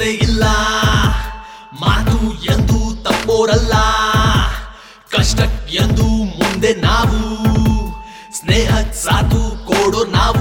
ಗೊತ್ತೇ ಇಲ್ಲ ಮಾತು ಎಂದು ತಪ್ಪೋರಲ್ಲ ಕಷ್ಟಕ್ ಎಂದು ಮುಂದೆ ನಾವು ಸ್ನೇಹಕ್ ಸಾಥು ಕೊಡೋ ನಾವು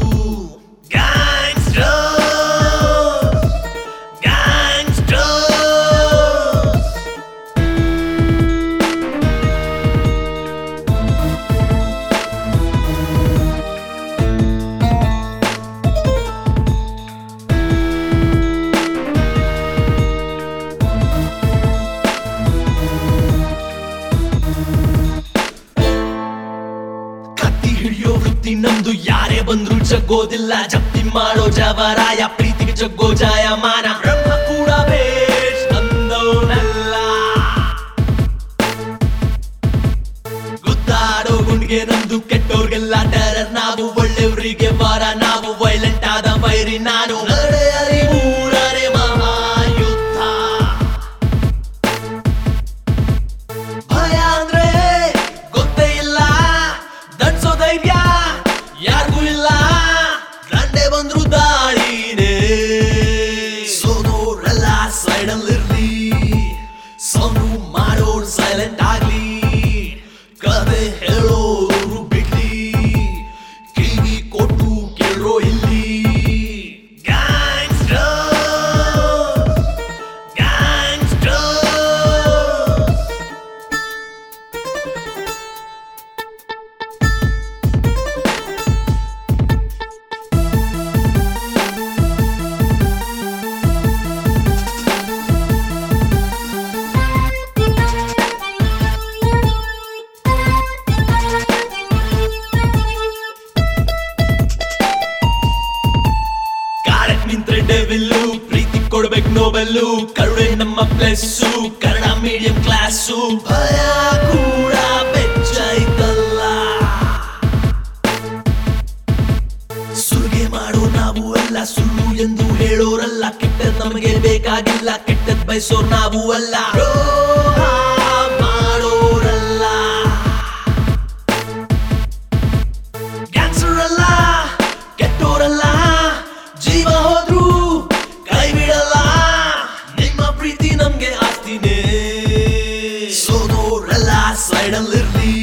ಹಿಡಿಯೋ ವೃತ್ತಿ ನಮ್ದು ಯಾರೇ ಬಂದ್ರು ಜಗ್ಗೋದಿಲ್ಲ ಜಪ್ತಿ ಮಾಡೋ ಜವರಾಯ ಪ್ರೀತಿಗೆ ಜಗ್ಗೋ ಜಾಯಮಾನ ಬ್ರಹ್ಮ ಕೂಡ ಬೇಷ್ ಅಂದವನಲ್ಲ ಗುದ್ದಾಡೋ ಗುಂಡಿಗೆ ನಮ್ದು ಕೆಟ್ಟೋರ್ಗೆಲ್ಲ ಟೆರರ್ ನಾವು ಒಳ್ಳೆಯವರಿಗೆ ವಾರ ನಾವು ವೈಲೆಂಟ್ ಆದ ವೈರಿ ನಾನು ನಡೆಯಲಿ ಊರರೆ ಮಹಾಯುದ್ಧ ಭಯ ಅಂದ್ರೆ ಗೊತ್ತೇ ಇಲ್ಲ ದಡ್ಸೋ ಧೈರ್ಯ ಯಾರಿಗೂ ಇಲ್ಲ ಗಂಡೆ ಬಂದ್ರು ದಾಳಿನೇ ಸೋನೋರೆಲ್ಲ ಸೈಡಲ್ಲಿರ್ಲಿ ಸೌಂಡು ಮಾಡೋರು ಸೈಲೆಂಟ್ ಆಗ್ಲಿ ಕತೆ ಹೇಳೋರು ಬಿಡ್ಲಿ ಕಿವಿ ಕೊಟ್ಟು ಕೇಳೋ ಇಲ್ಲಿ ನಿಂತ್ರೆ ಡೆವಿಲ್ಲು ಪ್ರೀತಿ ಕೊಡ್ಬೇಕು ನೋಬೆಲ್ಲು ಕರುಣೆ ನಮ್ಮ ಪ್ಲಸ್ಸು ಕನ್ನಡ ಮೀಡಿಯಂ ಕ್ಲಾಸು ಭಯ ಕೂಡ ಬೆಚ್ಚೈತಲ್ಲ ಸುಳ್ಗೆ ಮಾಡೋ ನಾವು ಅಲ್ಲ ಸುಳ್ಳು ಎಂದು ಹೇಳೋರಲ್ಲ ಕೆಟ್ಟದ್ ನಮಗೆ ಬೇಕಾಗಿಲ್ಲ ಕೆಟ್ಟದ್ ಬಯಸೋರ್ ನಾವು ಅಲ್ಲ ಮಾಡೋರಲ್ಲ ಕ್ಯಾನ್ಸರ್ ಅಲ್ಲ ಕೆಟ್ಟೋರಲ್ಲ ಜೀವ ಹೋದ್ರು ಕೈ ಬಿಡಲ್ಲ ನಿಮ್ಮ ಪ್ರೀತಿ ನಮ್ಗೆ ಆಸ್ತಿನೇ ಸೋನೋರೆಲ್ಲ ಸೈಡಲ್ಲಿರ್ಲಿ